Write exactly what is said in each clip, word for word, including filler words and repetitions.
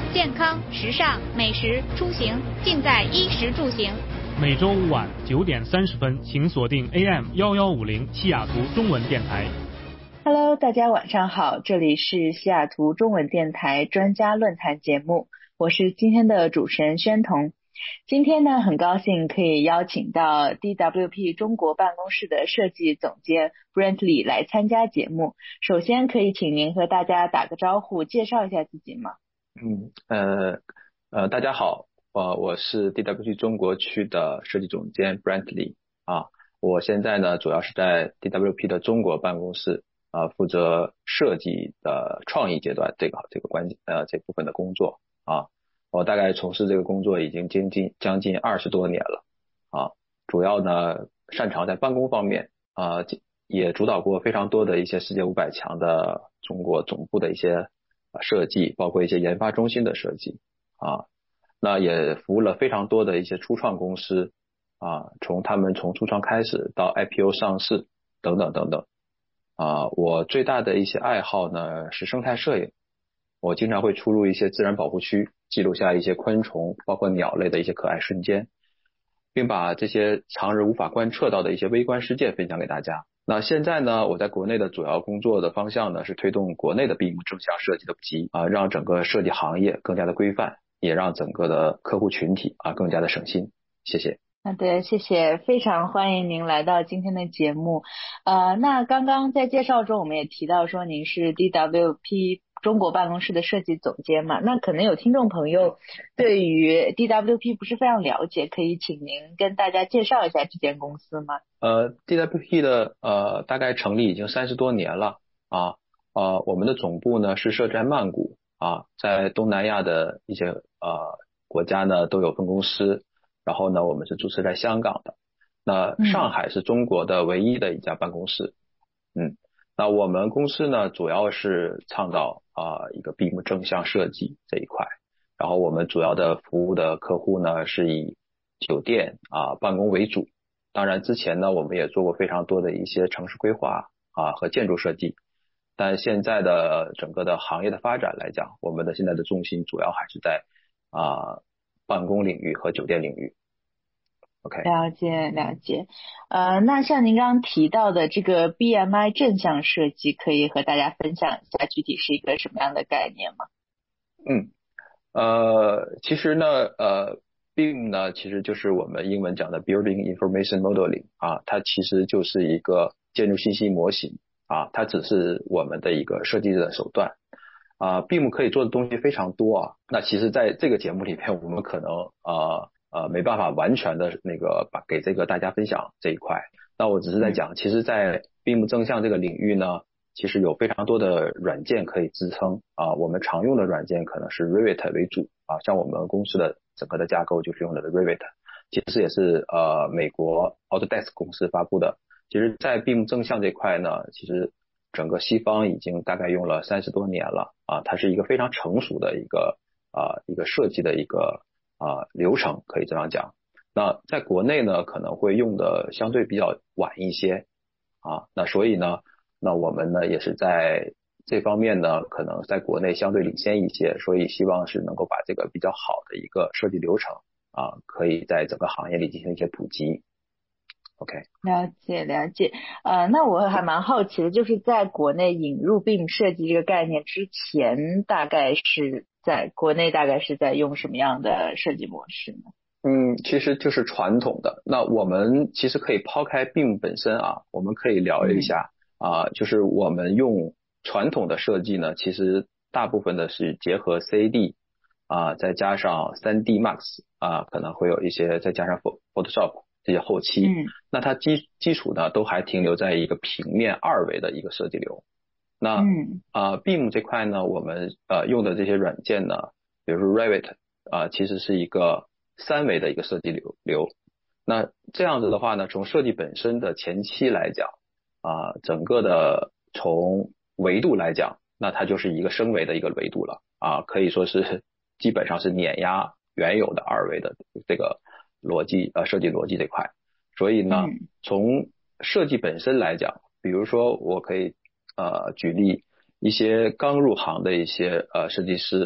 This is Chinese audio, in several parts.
健康、时尚、美食、出行，尽在衣食住行。 每周五晚九点三十分，请锁定 A M 一一五零西雅图中文电台。 Hello， 大家晚上好，这里是西雅图中文电台专家论坛节目，我是今天的主持人宣彤。今天呢，很高兴可以邀请到 D W P 中国办公室的设计总监 Brantley 来参加节目。首先可以请您和大家打个招呼，介绍一下自己吗？ 嗯，呃，呃，大家好，呃，我是 D W P 中国区的设计总监 Brantley 啊，我现在呢主要是在 D W P 的中国办公室啊、呃，负责设计的创意阶段这个这个关呃这部分的工作啊，我大概从事这个工作已经将近将近二十多年了啊，主要呢擅长在办公方面啊，也主导过非常多的一些世界五百强的中国总部的一些设计，包括一些研发中心的设计啊，那也服务了非常多的一些初创公司啊，从他们从初创开始到 I P O 上市等等等等啊。我最大的一些爱好呢是生态摄影，我经常会出入一些自然保护区，记录下一些昆虫包括鸟类的一些可爱瞬间，并把这些常人无法观测到的一些微观世界分享给大家。那现在呢，我在国内的主要工作的方向呢是推动国内的 B I M 正向设计的普及啊，让整个设计行业更加的规范，也让整个的客户群体啊更加的省心。谢谢。 好的，谢谢，非常欢迎您来到今天的节目。呃，那刚刚在介绍中我们也提到说您是 D W P 中国办公室的设计总监嘛，那可能有听众朋友对于 D W P 不是非常了解，可以请您跟大家介绍一下这间公司吗？ 呃 D W P 的呃大概成立已经三十多年了啊，呃我们的总部呢是设在曼谷啊，在东南亚的一些呃国家呢都有分公司，然后呢我们是注册在香港的，那上海是中国的唯一的一家办公室。嗯，那我们公司呢主要是倡导啊、呃、一个 B I M 正向设计这一块，然后我们主要的服务的客户呢是以酒店啊、办公为主，当然之前呢我们也做过非常多的一些城市规划啊和建筑设计，但现在的整个的行业的发展来讲，我们的现在的重心主要还是在啊办公领域和酒店领域。OK， 了解了解。呃，那像您刚刚提到的这个 B M I 正向设计，可以和大家分享一下具体是一个什么样的概念吗？ 嗯，呃，其实呢，呃 B I M 呢，其实就是我们英文讲的 Building Information Modeling 啊，它其实就是一个建筑信息模型啊，它只是我们的一个设计的手段啊。B I M 可以做的东西非常多啊，那其实在这个节目里面，我们可能呃呃没办法完全的那个把给这个大家分享这一块，那我只是在讲，其实在 B I M 正向这个领域呢，其实有非常多的软件可以支撑啊，我们常用的软件可能是 Revit 为主啊，像我们公司的整个的架构就是用的 Revit， 其实也是呃美国 Autodesk 公司发布的。其实在 B I M 正向这块呢，其实整个西方已经大概用了三十多年了啊，它是一个非常成熟的一个啊一个设计的一个啊流程，可以这样讲。那在国内呢可能会用的相对比较晚一些啊，那所以呢那我们呢也是在这方面呢可能在国内相对领先一些，所以希望是能够把这个比较好的一个设计流程啊可以在整个行业里进行一些普及。OK， 了解了解。呃，那我还蛮好奇的，就是在国内引入 B I M 设计这个概念之前，大概是在国内大概是在用什么样的设计模式呢？ 嗯，其实就是传统的。那我们其实可以抛开 B I M 本身啊，我们可以聊一下啊、嗯呃，就是我们用传统的设计呢，其实大部分的是结合 C A D 啊、呃，再加上 三 D Max 啊、呃，可能会有一些再加上 Photoshop 这些后期。嗯，那它基基础呢都还停留在一个平面二维的一个设计流。那嗯啊、呃、B I M 这块呢，我们呃用的这些软件呢，比如说 Revit 啊、呃，其实是一个三维的一个设计流流，那这样子的话呢，从设计本身的前期来讲啊、呃，整个的从维度来讲，那它就是一个升维的一个维度了啊，可以说是基本上是碾压原有的二维的这个逻辑呃设计逻辑这块。所以呢，从设计本身来讲，比如说我可以呃举例一些刚入行的一些呃设计师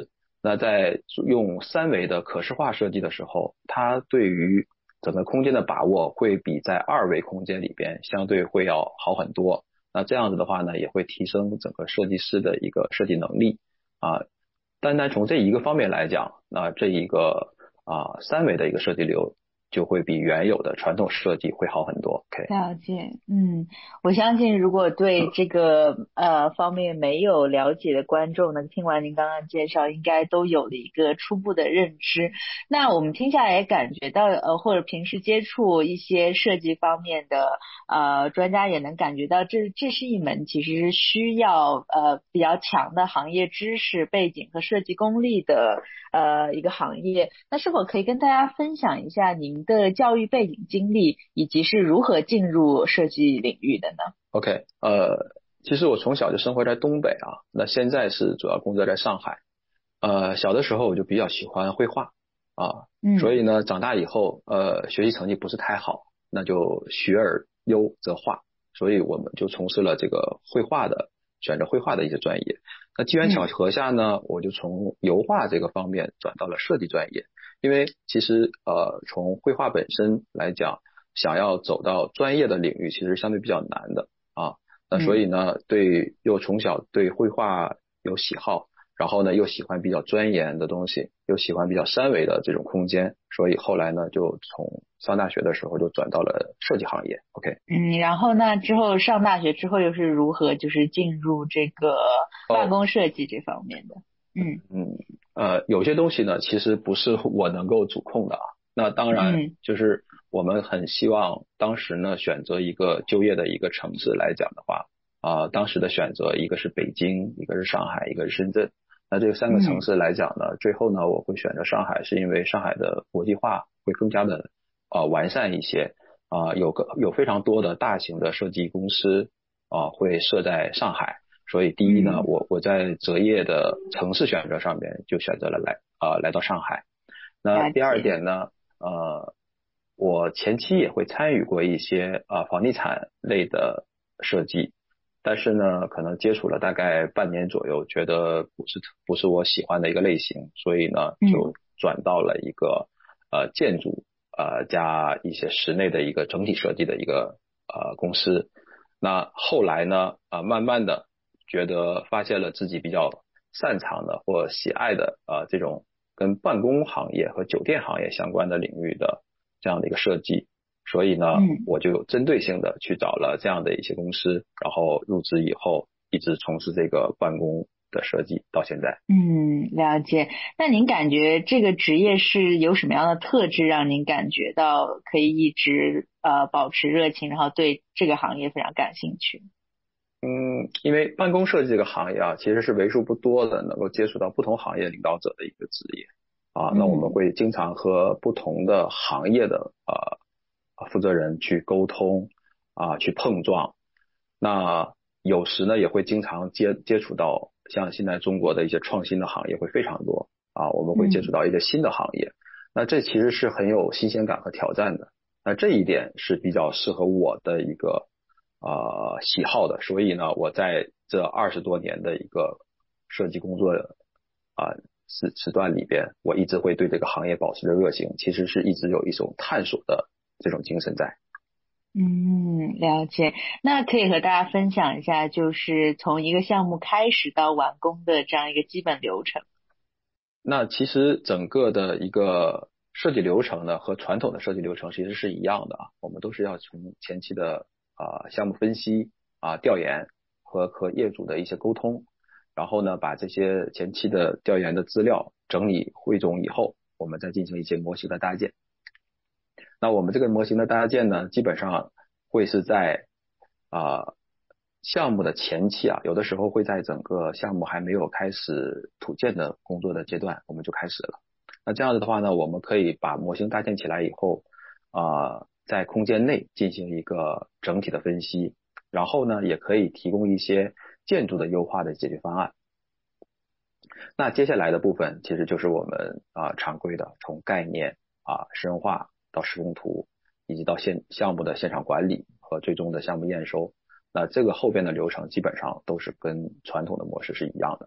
那在用三维的可视化设计的时候，它对于整个空间的把握会比在二维空间里边相对会要好很多。那这样子的话呢，也会提升整个设计师的一个设计能力啊。单单从这一个方面来讲，那这一个啊三维的一个设计流就会比原有的传统设计会好很多。OK， 了解，嗯，我相信如果对这个呃方面没有了解的观众呢，听完您刚刚介绍，应该都有了一个初步的认知。那我们听下来也感觉到，呃，或者平时接触一些设计方面的呃专家也能感觉到这，这这是一门其实需要呃比较强的行业知识背景和设计功力的呃一个行业。那是否可以跟大家分享一下您的教育背景经历，以及是如何进入设计领域的呢？ OK， 呃，其实我从小就生活在东北啊，那现在是主要工作在上海。呃，小的时候我就比较喜欢绘画啊， 嗯， 所以呢，长大以后，呃，学习成绩不是太好，那就学而优则画，所以我们就从事了这个绘画的，选择绘画的一些专业。那机缘巧合下呢，我就从油画这个方面转到了设计专业，因为其实呃，从绘画本身来讲，想要走到专业的领域，其实相对比较难的啊。那所以呢，对，又从小对绘画有喜好。然后呢，又喜欢比较钻研的东西，又喜欢比较三维的这种空间，所以后来呢，就从上大学的时候就转到了设计行业。OK， 嗯，然后呢，之后上大学之后又是如何就是进入这个办公设计这方面的？嗯嗯呃，有些东西呢，其实不是我能够主控的啊。那当然，就是我们很希望当时呢，选择一个就业的一个城市来讲的话，啊、呃，当时的选择一个是北京，一个是上海，一个是深圳。那这三个城市来讲呢，最后呢，我会选择上海，是因为上海的国际化会更加的呃完善一些啊、呃，有个有非常多的大型的设计公司啊、呃、会设在上海，所以第一呢，我我在择业的城市选择上面就选择了来啊、呃、来到上海。那第二点呢，呃，我前期也会参与过一些啊、呃、房地产类的设计。但是呢，可能接触了大概半年左右，觉得不是不是我喜欢的一个类型，所以呢，就转到了一个呃建筑呃加一些室内的一个整体设计的一个呃公司。那后来呢，啊、呃、慢慢的觉得发现了自己比较擅长的或喜爱的啊、呃、这种跟办公行业和酒店行业相关的领域的这样的一个设计。所以呢，我就针对性的去找了这样的一些公司，然后入职以后一直从事这个办公的设计到现在。 嗯，了解。那您感觉这个职业是有什么样的特质让您感觉到可以一直呃保持热情，然后对这个行业非常感兴趣？ 嗯，因为办公设计这个行业啊，其实是为数不多的能够接触到不同行业领导者的一个职业啊。那我们会经常和不同的行业的呃负责人去沟通啊，去碰撞。那有时呢，也会经常接接触到像现在中国的一些创新的行业会非常多啊，我们会接触到一些新的行业。那这其实是很有新鲜感和挑战的。那这一点是比较适合我的一个呃喜好的，所以呢，我在这二十多年的一个设计工作啊时时段里边，我一直会对这个行业保持着热情，其实是一直有一种探索的这种精神在。 嗯，了解。那可以和大家分享一下，就是从一个项目开始到完工的这样一个基本流程。 那其实整个的一个设计流程呢，和传统的设计流程其实是一样的啊，我们都是要从前期的啊、呃、项目分析啊、调研和和业主的一些沟通，然后呢把这些前期的调研的资料整理汇总以后，我们再进行一些模型的搭建。那我们这个模型的搭建呢，基本上会是在啊、呃、项目的前期啊，有的时候会在整个项目还没有开始土建的工作的阶段，我们就开始了。那这样子的话呢，我们可以把模型搭建起来以后啊、呃，在空间内进行一个整体的分析，然后呢，也可以提供一些建筑的优化的解决方案。那接下来的部分其实就是我们啊、呃、常规的从概念啊、深化到施工图，以及到现项目的现场管理和最终的项目验收。那这个后边的流程基本上都是跟传统的模式是一样的。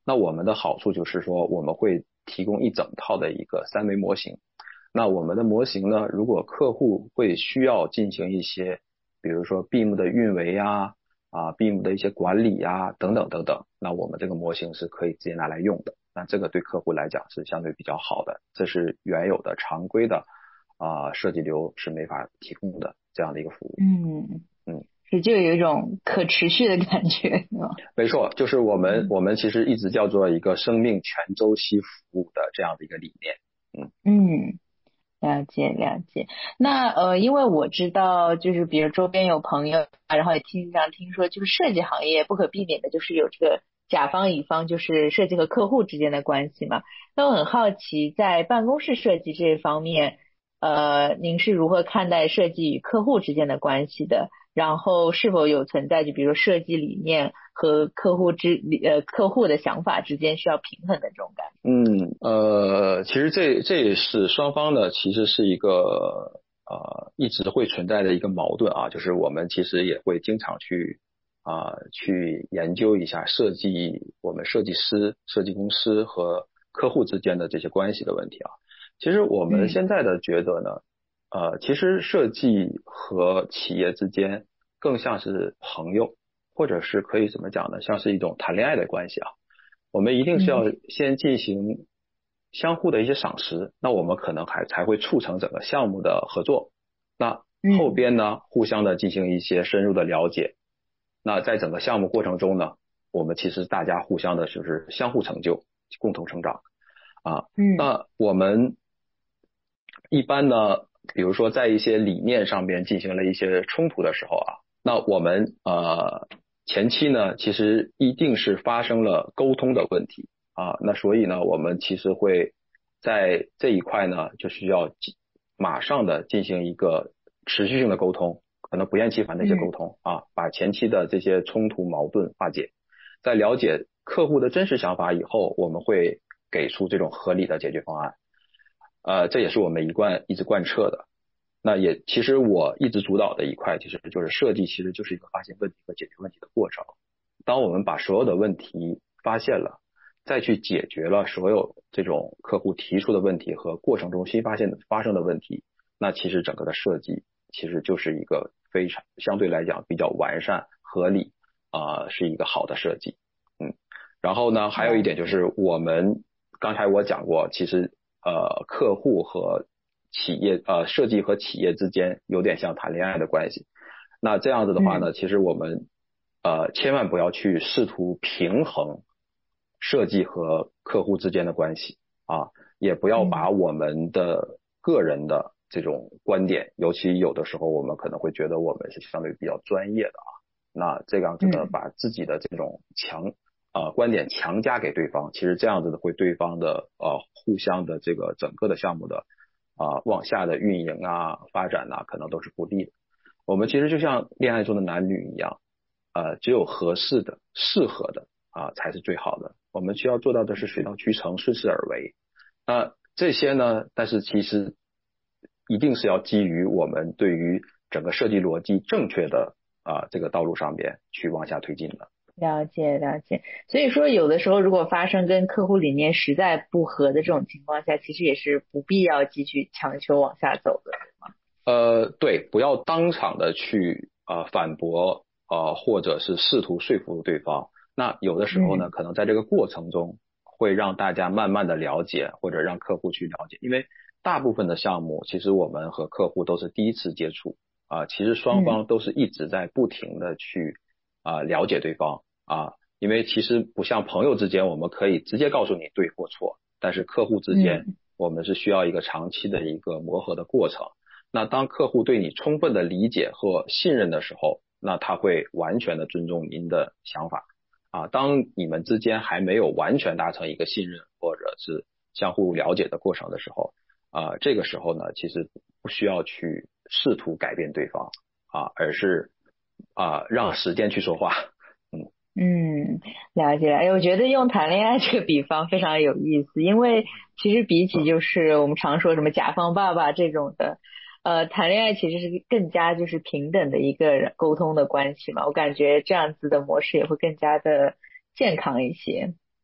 那我们的好处就是说我们会提供一整套的一个三维模型。那我们的模型呢，如果客户会需要进行一些比如说 B I M 的运维呀啊 B I M 的一些管理呀等等等等，那我们这个模型是可以直接拿来用的。那这个对客户来讲是相对比较好的，这是原有的常规的啊、呃、设计流是没法提供的这样的一个服务。 嗯嗯， 也就有一种可持续的感觉。 没错，就是我们、嗯、我们其实一直叫做一个生命全周期服务的这样的一个理念。嗯嗯，了解了解。那呃，因为我知道，就是比如周边有朋友，然后也听上听说，就是设计行业不可避免的就是有这个甲方乙方，就是设计和客户之间的关系嘛。那我很好奇，在办公室设计这方面，呃，您是如何看待设计与客户之间的关系的？然后是否有存在就比如设计理念和客户之呃客户的想法之间需要平衡的这种感觉？ 嗯呃，其实这这也是双方呢，其实是一个呃一直会存在的一个矛盾啊，就是我们其实也会经常去啊、呃、去研究一下设计我们设计师、设计公司和客户之间的这些关系的问题啊。其实我们现在的觉得呢，嗯、呃，其实设计和企业之间更像是朋友，或者是可以怎么讲呢，像是一种谈恋爱的关系啊。我们一定是要先进行相互的一些赏识，那我们可能还才会促成整个项目的合作。那后边呢，互相的进行一些深入的了解。那在整个项目过程中呢，我们其实大家互相的就是相互成就，共同成长啊。那我们一般呢，比如说在一些理念上面进行了一些冲突的时候啊，那我们呃。前期呢，其实一定是发生了沟通的问题啊，那所以呢，我们其实会在这一块呢，就需要马上的进行一个持续性的沟通，可能不厌其烦的一些沟通啊，把前期的这些冲突矛盾化解。在了解客户的真实想法以后，我们会给出这种合理的解决方案。呃，这也是我们一贯一直贯彻的。那也其实我一直主导的一块其实就是设计，其实就是一个发现问题和解决问题的过程。当我们把所有的问题发现了，再去解决了所有这种客户提出的问题和过程中新发现的发生的问题，那其实整个的设计其实就是一个非常相对来讲比较完善合理啊、呃，是一个好的设计。嗯，然后呢还有一点就是我们刚才我讲过，其实呃客户和企业呃设计和企业之间有点像谈恋爱的关系。那这样子的话呢，其实我们呃千万不要去试图平衡设计和客户之间的关系啊，也不要把我们的个人的这种观点，尤其有的时候我们可能会觉得我们是相对比较专业的啊，那这样子呢，把自己的这种强呃观点强加给对方，其实这样子的会对方的呃互相的这个整个的项目的啊、呃、往下的运营啊发展啊可能都是不利的。我们其实就像恋爱中的男女一样，呃只有合适的适合的啊才是最好的。我们需要做到的是水到渠成，顺势而为。那这些呢，但是其实一定是要基于我们对于整个设计逻辑正确的啊、呃、这个道路上边去往下推进的。 了解了解，所以说有的时候如果发生跟客户理念实在不合的这种情况下，其实也是不必要继续强求往下走的，对吗？ 呃，对，不要当场的去呃反驳呃或者是试图说服对方。那有的时候呢， 嗯、 可能在这个过程中会让大家慢慢的了解，或者让客户去了解，因为大部分的项目其实我们和客户都是第一次接触啊、呃，其实双方都是一直在不停的去啊、呃、了解对方啊，因为其实不像朋友之间我们可以直接告诉你对或错，但是客户之间我们是需要一个长期的一个磨合的过程。那当客户对你充分的理解和信任的时候，那他会完全的尊重您的想法啊。当你们之间还没有完全达成一个信任或者是相互了解的过程的时候啊，这个时候呢，其实不需要去试图改变对方啊，而是啊让时间去说话。嗯嗯，了解。哎，我觉得用谈恋爱这个比方非常有意思，因为其实比起就是我们常说什么甲方爸爸这种的，呃，谈恋爱其实是更加就是平等的一个沟通的关系嘛。我感觉这样子的模式也会更加的健康一些。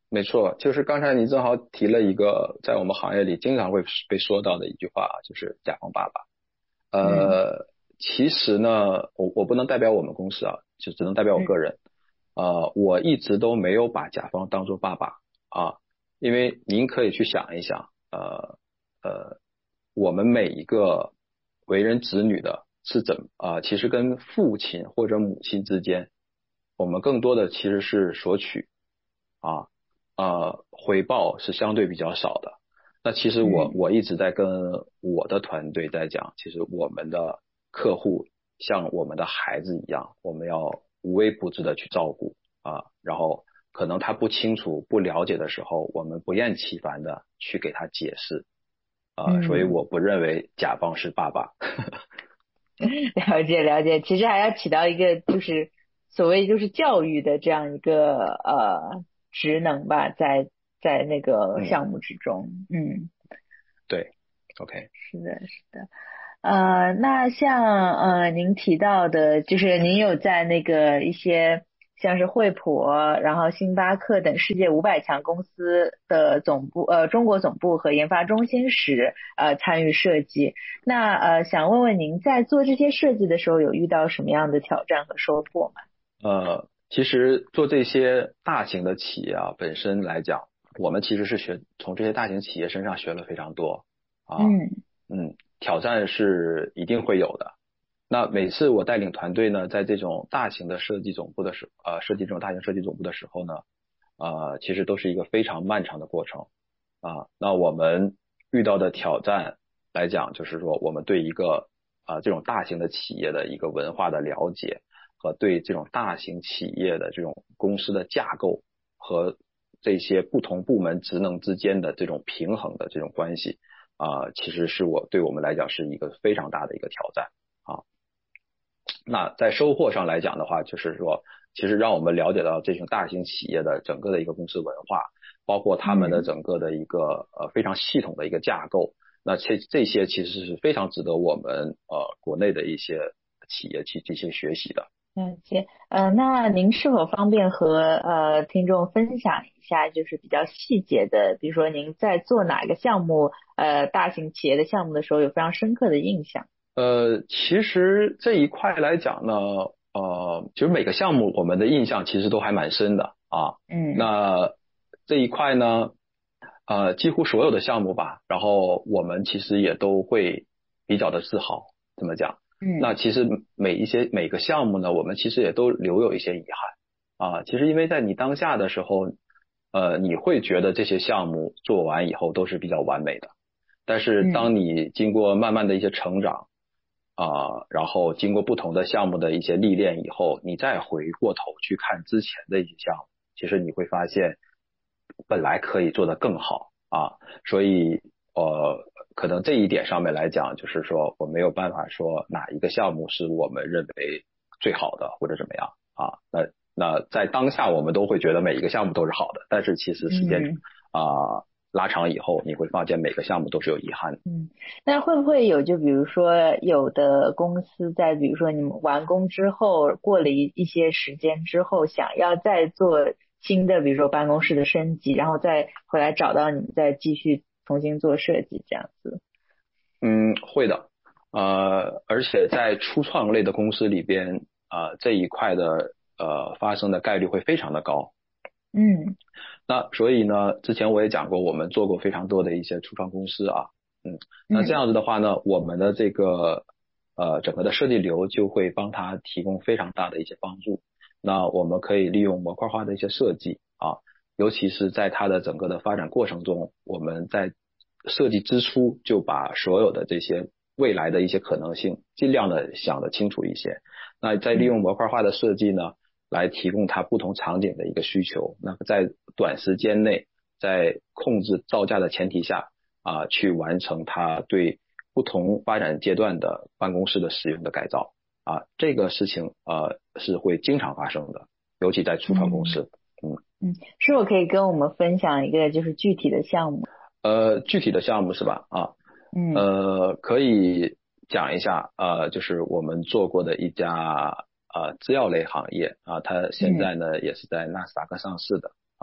没错，就是刚才你正好提了一个在我们行业里经常会被说到的一句话，就是甲方爸爸。 嗯呃，其实呢，我我不能代表我们公司啊，就只能代表我个人。呃，我一直都没有把甲方当作爸爸啊，因为您可以去想一想，呃呃，我们每一个为人子女的是怎么啊、其实跟父亲或者母亲之间，我们更多的其实是索取啊。呃，回报是相对比较少的。那其实我嗯我一直在跟我的团队在讲，其实我们的客户像我们的孩子一样，我们要无微不至的去照顾啊。然后可能他不清楚、不了解的时候，我们不厌其烦的去给他解释啊。所以嗯， 我不认为甲方是爸爸。 了解了解，其实还要起到一个就是所谓就是教育的这样一个呃职能吧，在在那个嗯， 项目之中，嗯。 对，OK。 是的，是的，呃，那像呃您提到的，就是您有在那个一些像是惠普，然后星巴克等世界五百强公司的总部，呃，中国总部和研发中心时，呃，参与设计。那呃，想问问您在做这些设计的时候，有遇到什么样的挑战和收获吗？ 呃，其实做这些大型的企业啊，本身来讲，我们其实是学从这些大型企业身上学了非常多啊。 嗯嗯，挑战是一定会有的。那每次我带领团队呢，在这种大型的设计总部的时，呃，设计这种大型设计总部的时候呢，呃，其实都是一个非常漫长的过程啊。那我们遇到的挑战来讲，就是说我们对一个啊、呃、这种大型的企业的一个文化的了解。和对这种大型企业的这种公司的架构和这些不同部门职能之间的这种平衡的这种关系啊、呃，其实是我对我们来讲是一个非常大的一个挑战啊。那在收获上来讲的话，就是说，其实让我们了解到这种大型企业的整个的一个公司文化，包括他们的嗯。 整个的一个呃非常系统的一个架构，那这这些其实是非常值得我们呃国内的一些企业去进行学习的。 了解，呃，那您是否方便和呃听众分享一下，就是比较细节的，比如说您在做哪个项目，呃，大型企业的项目的时候有非常深刻的印象？ 呃，其实这一块来讲呢，呃，其实每个项目我们的印象其实都还蛮深的啊。 嗯那这一块呢，呃，几乎所有的项目吧，然后我们其实也都会比较的自豪，这么讲。那嗯其实每一些每个项目呢，我们其实也都留有一些遗憾啊。其实因为在你当下的时候，呃，你会觉得这些项目做完以后都是比较完美的，但是当嗯你经过慢慢的一些成长，啊，然后经过不同的项目的一些历练以后，你再回过头去看之前的一些项目，其实你会发现本来可以做得更好啊。所以呃，可能这一点上面来讲，就是说我没有办法说哪一个项目是我们认为最好的或者怎么样啊。那那在当下我们都会觉得每一个项目都是好的，但是其实时间嗯啊、拉长以后，你会发现每个项目都是有遗憾的。 嗯，那会不会有就比如说有的公司在比如说你们完工之后，过了一一些时间之后，想要再做新的，比如说办公室的升级，然后再回来找到你们再继续重新做设计这样子？ 嗯，会的，呃，而且在初创类的公司里边，呃，这一块的呃发生的概率会非常的高。 嗯那所以呢，之前我也讲过，我们做过非常多的一些初创公司啊，嗯，那这嗯样子的话呢，我们的这个呃整个的设计流就会帮他提供非常大的一些帮助。那我们可以利用模块化的一些设计啊，尤其是在它的整个的发展过程中，我们在设计之初就把所有的这些未来的一些可能性尽量的想得清楚一些。那在利用模块化的设计呢，来提供它不同场景的一个需求。那在短时间内，在控制造价的前提下啊，去完成它对不同发展阶段的办公室的使用的改造啊，这个事情呃是会经常发生的，尤其在初创公嗯司。嗯嗯，是否可以跟我们分享一个就是具体的项目？ 呃，具体的项目是吧？啊， 嗯呃，可以讲一下，呃，就是我们做过的一家呃制药类行业啊，它现嗯在呢也是在纳斯达克上市的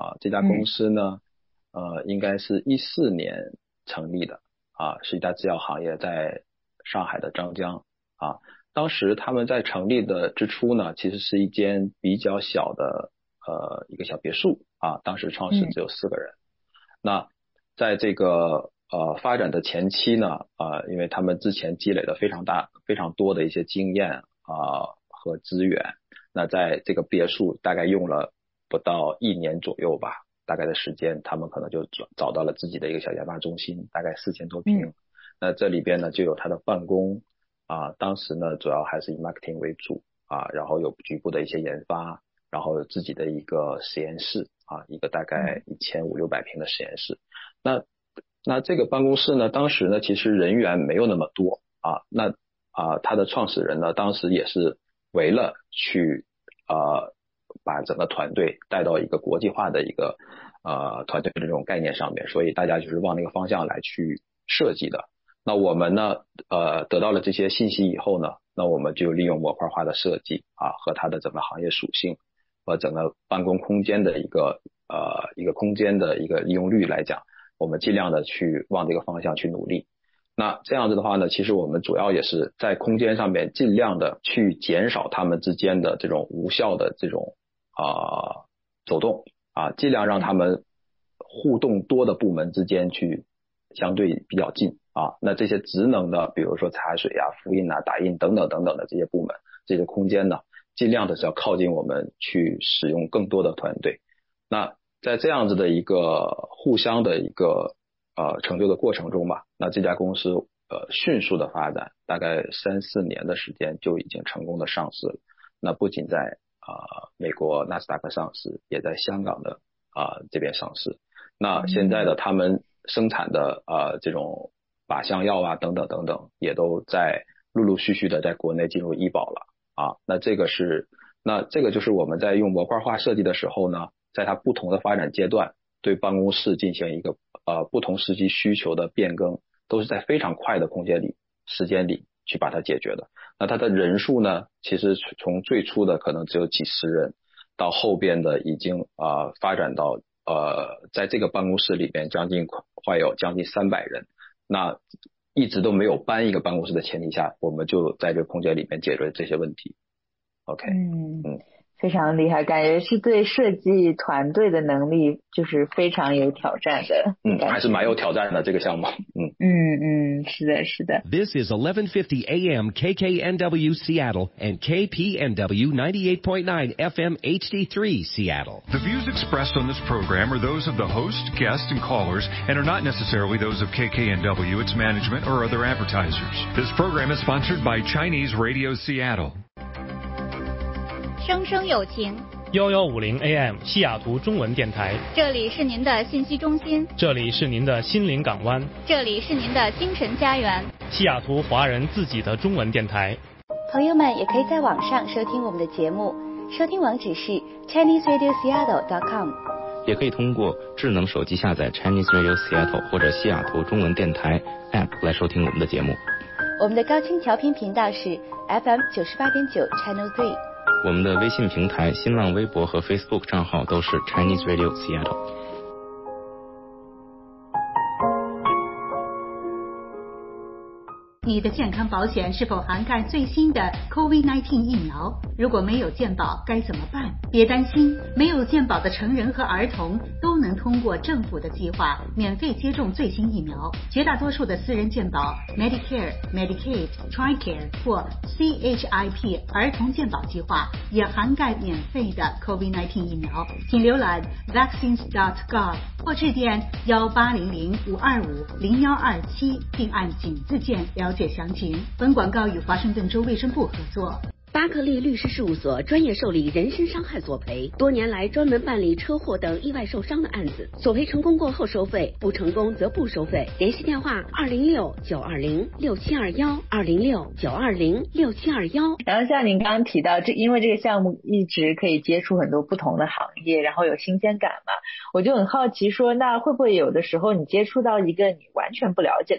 啊，这家公司呢，嗯、呃，应该是一四年成立的啊，是一家制药行业，在上海的张江啊。当时他们在成立的之初呢，其实是一间比较小的呃一个小别墅啊，当时创始只有四个人。嗯、那在这个呃发展的前期呢，呃，因为他们之前积累了非常大、非常多的一些经验啊、呃、和资源，那在这个别墅大概用了不到一年左右吧，大概的时间，他们可能就找找到了自己的一个小研发中心，大概四千多平。嗯、那这里边呢就有他的办公。啊，当时呢，主要还是以 marketing 为主啊，然后有局部的一些研发，然后有自己的一个实验室啊，一个大概一千五六百平的实验室。那那这个办公室呢，当时呢，其实人员没有那么多啊。那啊，他的创始人呢，当时也是为了去呃把整个团队带到一个国际化的一个呃团队的这种概念上面，所以大家就是往那个方向来去设计的。那我们呢，呃，得到了这些信息以后呢，那我们就利用模块化的设计啊，和它的整个行业属性和整个办公空间的一个呃一个空间的一个利用率来讲，我们尽量的去往这个方向去努力。那这样子的话呢，其实我们主要也是在空间上面尽量的去减少他们之间的这种无效的这种啊、呃、走动啊，尽量让他们互动多的部门之间去相对比较近。啊，那这些职能的，比如说茶水啊、复印啊、打印等等等等的这些部门，这些空间呢，尽量的是要靠近我们去使用更多的团队。那在这样子的一个互相的一个呃成就的过程中吧，那这家公司呃迅速的发展，大概三四年的时间就已经成功的上市了。那不仅在啊、呃、美国纳斯达克上市，也在香港的啊、呃、这边上市。那现在的他们生产的呃这种靶向药啊等等等等，也都在陆陆续续的在国内进入医保了啊。那这个是，那这个就是我们在用模块化设计的时候呢，在它不同的发展阶段，对办公室进行一个呃不同时期需求的变更，都是在非常快的空间里、时间里去把它解决的。那它的人数呢，其实从最初的可能只有几十人，到后边的已经呃发展到呃在这个办公室里边将近快有将近三百人。那一直都没有搬一个办公室的前提下，我们就在这个空间里面解决这些问题。OK， 嗯嗯，非常厉害，感觉是对设计团队的能力就是非常有挑战的。 嗯，还是蛮有挑战的这个项目。嗯嗯嗯，是的，是的。 This is eleven fifty A M K K N W Seattle and K P N W ninety-eight point nine F M H D three Seattle. The views expressed on this program are those of the host, guests, and callers and are not necessarily those of K K N W, its management, or other advertisers. This program is sponsored by Chinese Radio Seattle. 生生有情幺幺五零 A M 西雅图中文电台， 这里是您的信息中心， 这里是您的心灵港湾， 这里是您的精神家园， 西雅图华人自己的中文电台。 朋友们也可以在网上收听我们的节目，收听网址是 Chinese Radio Seattle dot com， 也可以通过智能手机下载 Chinese Radio Seattle 或者西雅图中文电台 App 来收听我们的节目。 我们的高清调频频道是 F M 九十八点九 Channel three。 我们的微信平台、新浪微博和 Facebook 账号都是 Chinese Radio Seattle。 你的健康保险是否涵盖最新的 COVID 十九 疫苗？如果没有健保该怎么办？别担心，没有健保的成人和儿童都能通过政府的计划免费接种最新疫苗。绝大多数的私人健保 Medicare、Medicaid、TRICARE 或 C H I P 儿童健保计划也涵盖免费的 COVID 十九 疫苗。请浏览 vaccines dot gov 或致电幺八零零五二五零幺二七，并按井字键了解详情。本广告与华盛顿州卫生部合作。 巴克利律师事务所专业受理人身伤害索赔，多年来专门办理车祸等意外受伤的案子，索赔成功过后收费，不成功则不收费。联系电话二零六九二零六七二幺二零六九二零六七二幺。 然后像您刚刚提到，这因为这个项目一直可以接触很多不同的行业，然后有新鲜感嘛，我就很好奇说，那会不会有的时候你接触到一个你完全不了解的行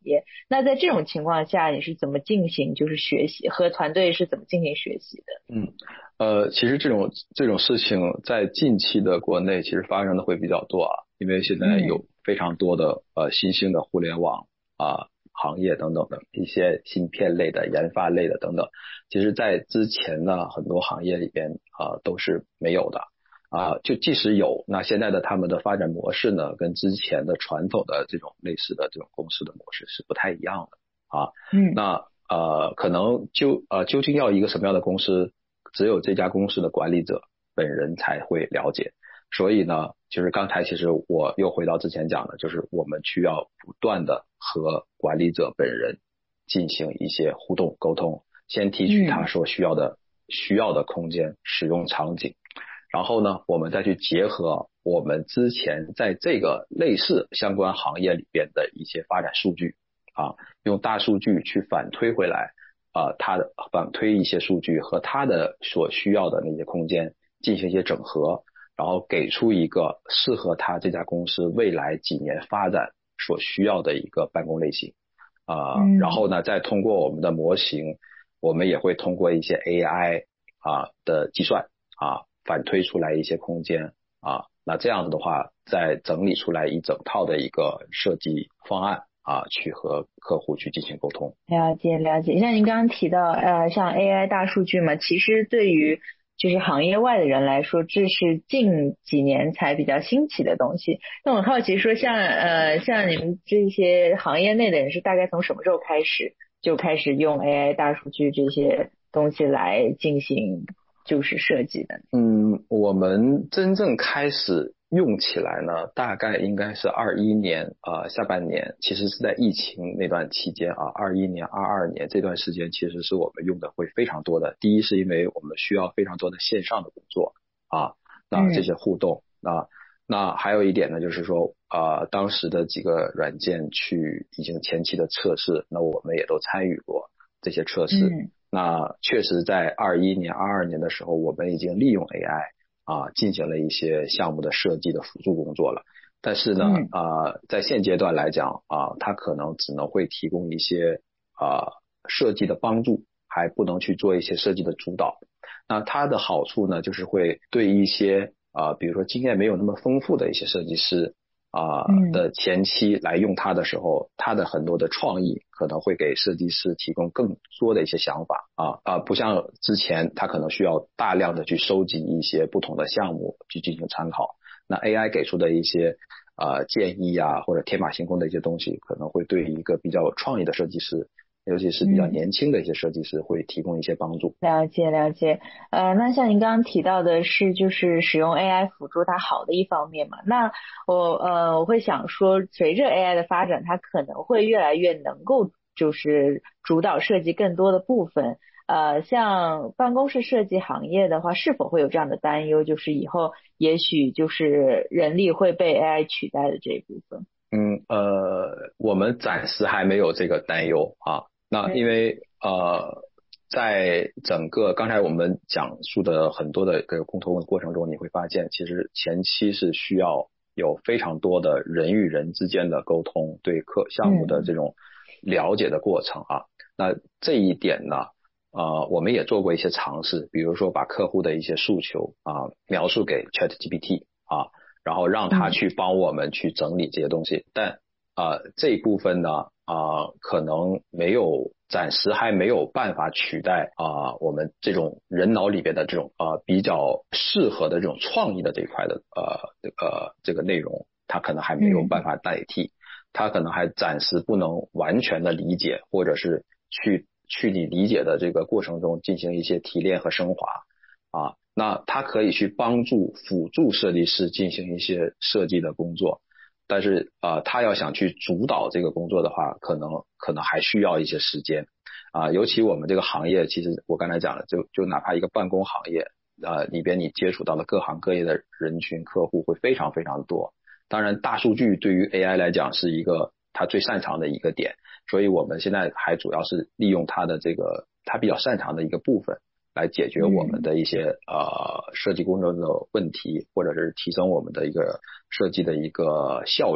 业。那在这种情况下，你是怎么进行就是学习，和团队是怎么进行学习的？ 嗯，呃，其实这种这种事情在近期的国内其实发生的会比较多啊，因为现在有非常多的呃新兴的互联网啊、行业等等的一些芯片类的、研发类的等等，其实在之前呢很多行业里边啊、呃、都是没有的啊，就即使有，那现在的他们的发展模式呢跟之前的传统的这种类似的这种公司的模式是不太一样的啊。 嗯， 那呃可能就呃究竟要一个什么样的公司，只有这家公司的管理者本人才会了解。所以呢，就是刚才其实我又回到之前讲的，就是我们需要不断的和管理者本人进行一些互动沟通，先提取他所需要的、嗯、需要的空间使用场景，然后呢，我们再去结合我们之前在这个类似相关行业里边的一些发展数据啊，用大数据去反推回来啊，他的反推一些数据和他的所需要的那些空间进行一些整合，然后给出一个适合他这家公司未来几年发展所需要的一个办公类型啊、嗯，然后呢，再通过我们的模型，我们也会通过一些 A I 啊的计算啊，反推出来一些空间啊，那这样子的话，再整理出来一整套的一个设计方案啊，去和客户去进行沟通。 了解了解，像您刚刚提到呃，像 A I 大数据嘛，其实对于就是行业外的人来说，这是近几年才比较兴起的东西。那我好奇说像呃像你们这些行业内的人是大概从什么时候开始就开始用 A I 大数据这些东西来进行就是设计的？ 嗯，我们真正开始用起来呢，大概应该是二一年呃下半年，其实是在疫情那段期间啊，二一年、二二年这段时间，其实是我们用的会非常多的。第一是因为我们需要非常多的线上的工作啊，那这些互动、嗯、啊，那还有一点呢，就是说呃当时的几个软件去已经前期的测试，那我们也都参与过这些测试。嗯，那确实在二一年、二二年的时候，我们已经利用 A I 啊进行了一些项目的设计的辅助工作了。但是呢，嗯、呃，在现阶段来讲啊，它可能只能会提供一些啊设计的帮助，还不能去做一些设计的主导。那它的好处呢，就是会对一些啊，比如说经验没有那么丰富的一些设计师啊、呃嗯、的前期来用它的时候，它的很多的创意可能会给设计师提供更多的一些想法啊啊，不像之前他可能需要大量的去收集一些不同的项目去进行参考。那 A I 给出的一些呃建议啊，或者天马行空的一些东西，可能会对一个比较有创意的设计师，尤其是比较年轻的一些设计师会提供一些帮助。 嗯、了解了解。呃，那像您刚刚提到的是就是使用 A I 辅助它好的一方面嘛，那我呃我会想说，随着 A I 的发展，它可能会越来越能够就是主导设计更多的部分。呃，像办公室设计行业的话，是否会有这样的担忧，就是以后也许就是人力会被 A I 取代的这一部分？ 嗯，呃，我们暂时还没有这个担忧啊。那因为呃，在整个刚才我们讲述的很多的这个沟通的过程中，你会发现，其实前期是需要有非常多的人与人之间的沟通，对客项目的这种了解的过程啊。嗯、那这一点呢？呃，我们也做过一些尝试，比如说把客户的一些诉求啊描述给 ChatGPT 啊，然后让他去帮我们去整理这些东西。嗯、但呃这一部分呢啊、呃、可能没有，暂时还没有办法取代啊、呃、我们这种人脑里边的这种呃比较适合的这种创意的这一块的呃呃这个内容，它可能还没有办法代替，它可能还暂时不能完全的理解，或者是去。去你理解的这个过程中进行一些提炼和升华啊，那它可以去帮助辅助设计师进行一些设计的工作，但是啊，他要想去主导这个工作的话，可能可能还需要一些时间啊，尤其我们这个行业，其实我刚才讲了，就就哪怕一个办公行业啊里边你接触到的各行各业的人群客户会非常非常多，当然大数据对于 A I 来讲是一个它最擅长的一个点。所以我们现在还主要是利用它的这个它比较擅长的一个部分来解决我们的一些、嗯、呃设计工作的问题，或者是提升我们的一个设计的一个效率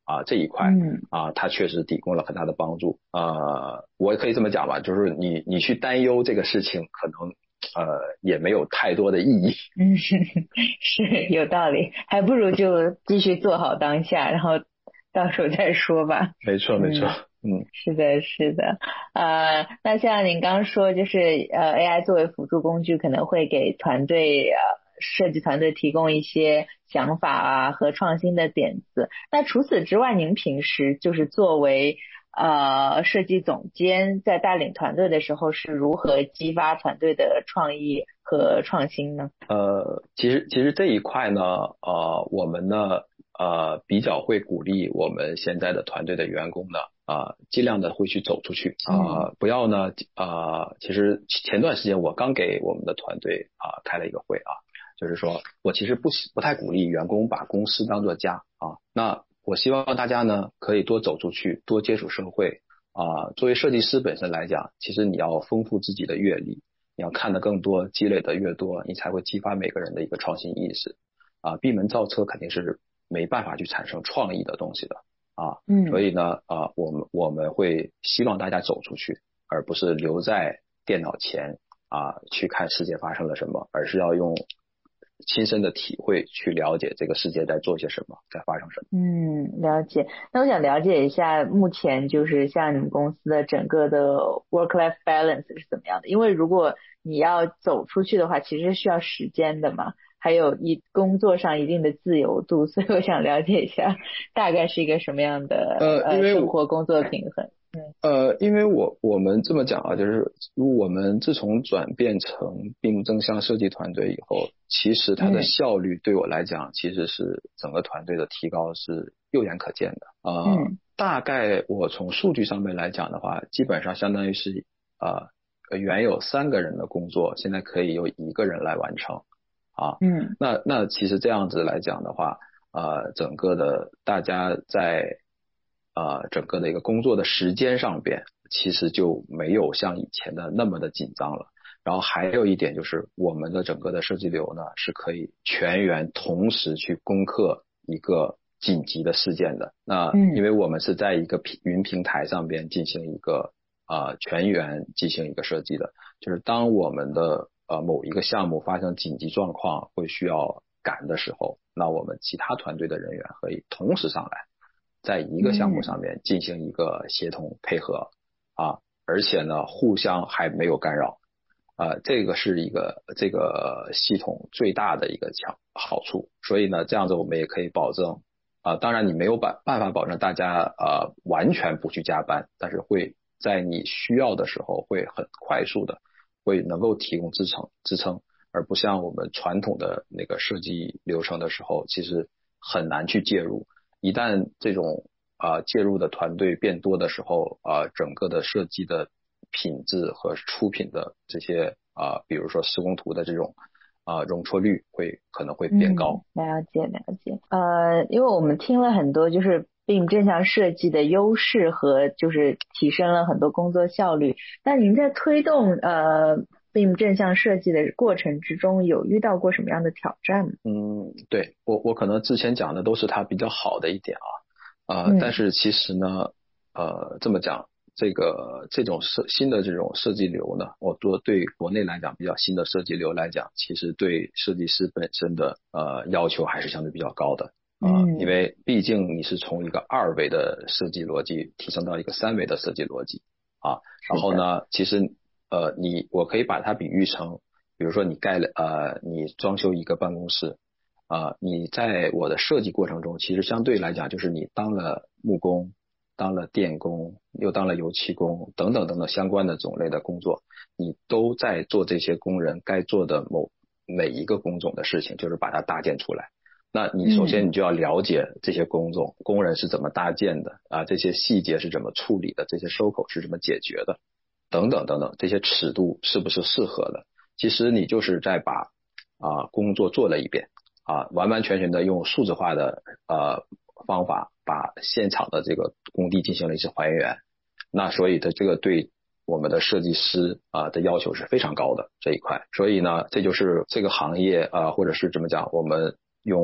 啊这一块， 嗯啊它确实提供了很大的帮助。呃，我也可以这么讲吧，就是你你去担忧这个事情，可能呃也没有太多的意义。 嗯，是有道理，还不如就继续做好当下，然后到时候再说吧。 没错没错，嗯， 是的是的。呃，那像您刚刚说，就是呃 A I 作为辅助工具，可能会给团队呃设计团队提供一些想法啊和创新的点子。那除此之外，您平时就是作为呃设计总监，在带领团队的时候，是如何激发团队的创意和创新呢？ 呃，其实其实这一块呢，呃，我们呢，呃，比较会鼓励我们现在的团队的员工呢，啊、呃，尽量的会去走出去啊、呃，不要呢，啊、呃，其实前段时间我刚给我们的团队啊、呃、开了一个会啊，就是说我其实不不太鼓励员工把公司当作家啊，那我希望大家呢可以多走出去，多接触社会啊、呃。作为设计师本身来讲，其实你要丰富自己的阅历。你要看得更多，积累的越多，你才会激发每个人的一个创新意识啊！闭门造车肯定是没办法去产生创意的东西的啊！嗯，所以呢啊，我们我们会希望大家走出去，而不是留在电脑前啊去看世界发生了什么，而是要用亲身的体会去了解这个世界在做些什么，在发生什么。 嗯，了解。那我想了解一下，目前就是像你们公司的整个的 work-life balance 是怎么样的？因为如果你要走出去的话，其实需要时间的嘛，还有一工作上一定的自由度，所以我想了解一下，大概是一个什么样的呃呃生活工作平衡。嗯， 呃，因为我我们这么讲啊，就是我们自从转变成并正向设计团队以后，其实它的效率对我来讲，其实是整个团队的提高是肉眼可见的啊、呃嗯。大概我从数据上面来讲的话，基本上相当于是啊、呃、原有三个人的工作，现在可以由一个人来完成啊。嗯，那那其实这样子来讲的话，呃，整个的大家在呃，整个的一个工作的时间上边，其实就没有像以前的那么的紧张了。然后还有一点就是，我们的整个的设计流呢，是可以全员同时去攻克一个紧急的事件的。那因为我们是在一个平云平台上边进行一个啊、呃、全员进行一个设计的，就是当我们的呃某一个项目发生紧急状况，会需要赶的时候，那我们其他团队的人员可以同时上来。在一个项目上面进行一个协同配合、嗯、啊，而且呢互相还没有干扰啊，这个是一个这个系统最大的一个强好处。所以呢这样子我们也可以保证啊，当然你没有办办法保证大家呃完全不去加班，但是会在你需要的时候会很快速的会能够提供支撑支撑，而不像我们传统的那个设计流程的时候，其实很难去介入。一旦这种啊、呃、介入的团队变多的时候啊、呃，整个的设计的品质和出品的这些啊、呃，比如说施工图的这种啊、呃、容错率会可能会变高。 嗯，了解了解。呃，因为我们听了很多，就是 B I M 正向设计的优势和就是提升了很多工作效率。那您在推动呃 B I M 正向设计的过程之中，有遇到过什么样的挑战吗？ 嗯，对，我我可能之前讲的都是它比较好的一点啊，呃，嗯、但是其实呢，呃，这么讲，这个这种设新的这种设计流呢，我说对国内来讲比较新的设计流来讲，其实对设计师本身的呃要求还是相对比较高的啊、呃嗯，因为毕竟你是从一个二维的设计逻辑提升到一个三维的设计逻辑啊，然后呢，其实呃，你我可以把它比喻成。比如说你盖了呃，你装修一个办公室啊、呃，你在我的设计过程中，其实相对来讲就是你当了木工，当了电工，又当了油漆工等等等等相关的种类的工作，你都在做这些工人该做的某每一个工种的事情，就是把它搭建出来。那你首先你就要了解这些工种、嗯、工人是怎么搭建的啊，这些细节是怎么处理的，这些收口是怎么解决的，等等等等，这些尺度是不是适合的。其实你就是在把啊、呃、工作做了一遍啊，完完全全的用数字化的呃方法把现场的这个工地进行了一次还原。那所以的这个对我们的设计师啊、呃、的要求是非常高的这一块。所以呢，这就是这个行业啊、呃、或者是怎么讲，我们用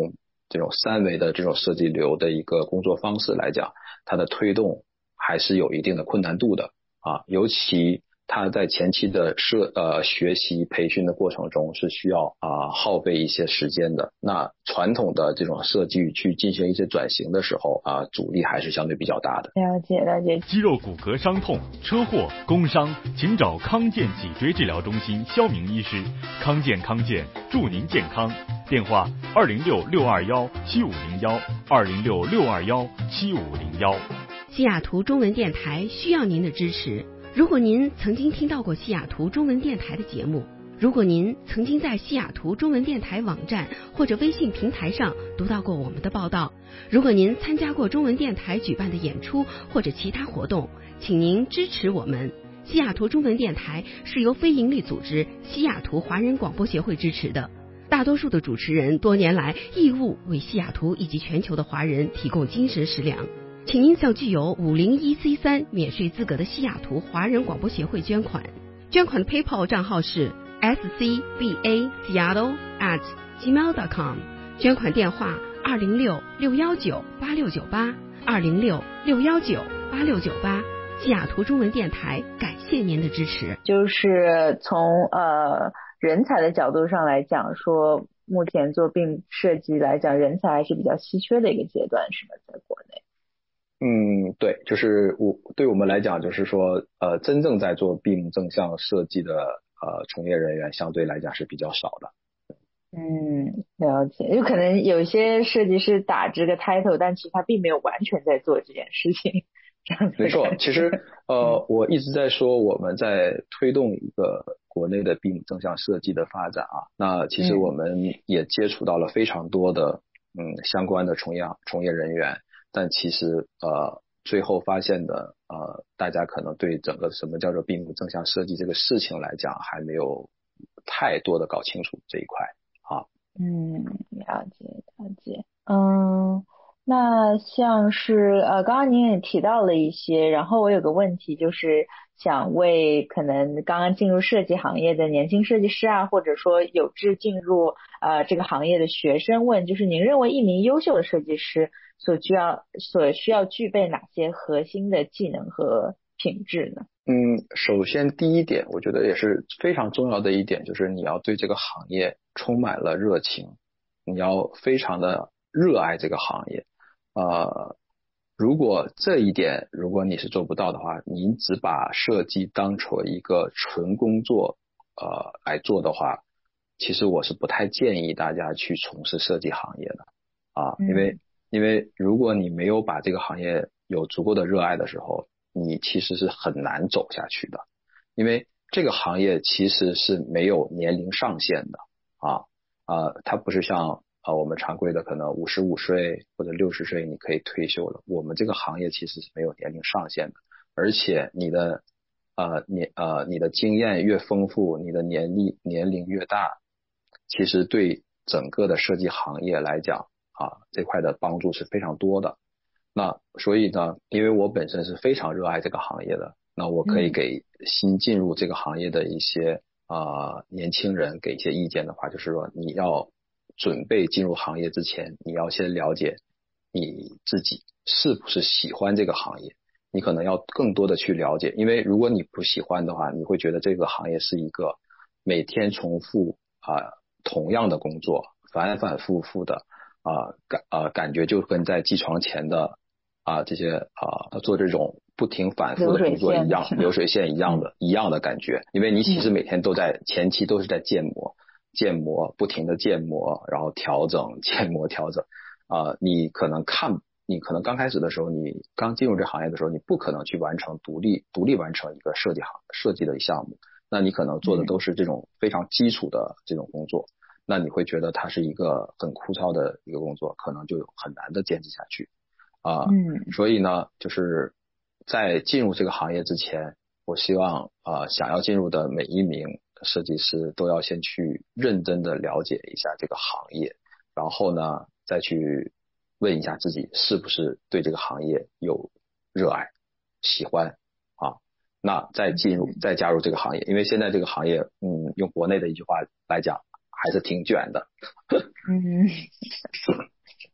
这种三维的这种设计流的一个工作方式来讲，它的推动还是有一定的困难度的啊，尤其它在前期的设呃学习培训的过程中是需要啊耗费一些时间的。那传统的这种设计去进行一些转型的时候啊，阻力还是相对比较大的。 了解了解。 肌肉骨骼伤痛、车祸、工伤，请找康健脊椎治疗中心肖明医师。康健康健，祝您健康。电话二零六六二幺七五零幺二零六六二幺七五零幺。 西雅图中文电台需要您的支持。如果您曾经听到过西雅图中文电台的节目，如果您曾经在西雅图中文电台网站或者微信平台上读到过我们的报道，如果您参加过中文电台举办的演出或者其他活动，请您支持我们。西雅图中文电台是由非营利组织西雅图华人广播协会支持的，大多数的主持人多年来义务为西雅图以及全球的华人提供精神食粮。请您向具有五零一 C 三 免税资格的西雅图华人广播协会捐款，捐款的 PayPal 账号是 s c b a seattle at gmail dot com， 捐款电话二零六六幺九八六九八二零六六幺九八六九八。西雅图中文电台感谢您的支持。 就是从呃人才的角度上来讲，说目前做B I M设计来讲，人才还是比较稀缺的一个阶段，是吗？在国内？ 嗯，对，就是我对我们来讲，就是说，呃，真正在做 B I M 正向设计的呃从业人员相对来讲是比较少的。 嗯，了解。有可能有些设计师打这个 title， 但其实他并没有完全在做这件事情。这样子没错，其实呃，我一直在说我们在推动一个国内的 B I M 正向设计的发展啊。那其实我们也接触到了非常多的嗯相关的从业从业人员。但其实呃最后发现的呃大家可能对整个什么叫做 B I M 正向设计这个事情来讲还没有太多的搞清楚这一块啊。 嗯，了解了解。嗯，那像是呃刚刚您也提到了一些，然后我有个问题就是想为可能刚刚进入设计行业的年轻设计师啊，或者说有志进入呃这个行业的学生问，就是您认为一名优秀的设计师所需要所需要具备哪些核心的技能和品质呢？ 嗯，首先第一点，我觉得也是非常重要的一点，就是你要对这个行业充满了热情，你要非常的热爱这个行业。呃，如果这一点如果你是做不到的话，您只把设计当成一个纯工作呃来做的话，其实我是不太建议大家去从事设计行业的啊，因为、嗯、因为如果你没有把这个行业有足够的热爱的时候，你其实是很难走下去的，因为这个行业其实是没有年龄上限的啊啊，它不是像啊我们常规的可能五十五岁或者六十岁你可以退休了，我们这个行业其实是没有年龄上限的，而且你的呃年呃你的经验越丰富，你的年龄年龄越大，其实对整个的设计行业来讲啊这块的帮助是非常多的。那所以呢，因为我本身是非常热爱这个行业的，那我可以给新进入这个行业的一些啊、呃、年轻人给一些意见的话，就是说你要准备进入行业之前，你要先了解你自己是不是喜欢这个行业，你可能要更多的去了解，因为如果你不喜欢的话，你会觉得这个行业是一个每天重复啊、呃、同样的工作，反反复复的啊、呃、感啊、呃、感觉就跟在机床前的啊，这些啊做这种不停反复的工作一样，流水线一样的一样的感觉，因为你其实每天都在前期都是在建模，建模不停的建模，然后调整建模调整啊，你可能看你可能刚开始的时候，你刚进入这行业的时候，你不可能去完成独立独立完成一个设计行设计的项目，那你可能做的都是这种非常基础的这种工作，那你会觉得它是一个很枯燥的一个工作，可能就有很难的坚持下去。啊，嗯，所以呢，就是在进入这个行业之前，我希望啊，想要进入的每一名设计师都要先去认真的了解一下这个行业，然后呢，再去问一下自己是不是对这个行业有热爱、喜欢啊，那再进入、再加入这个行业，因为现在这个行业，嗯，用国内的一句话来讲，还是挺卷的。 嗯。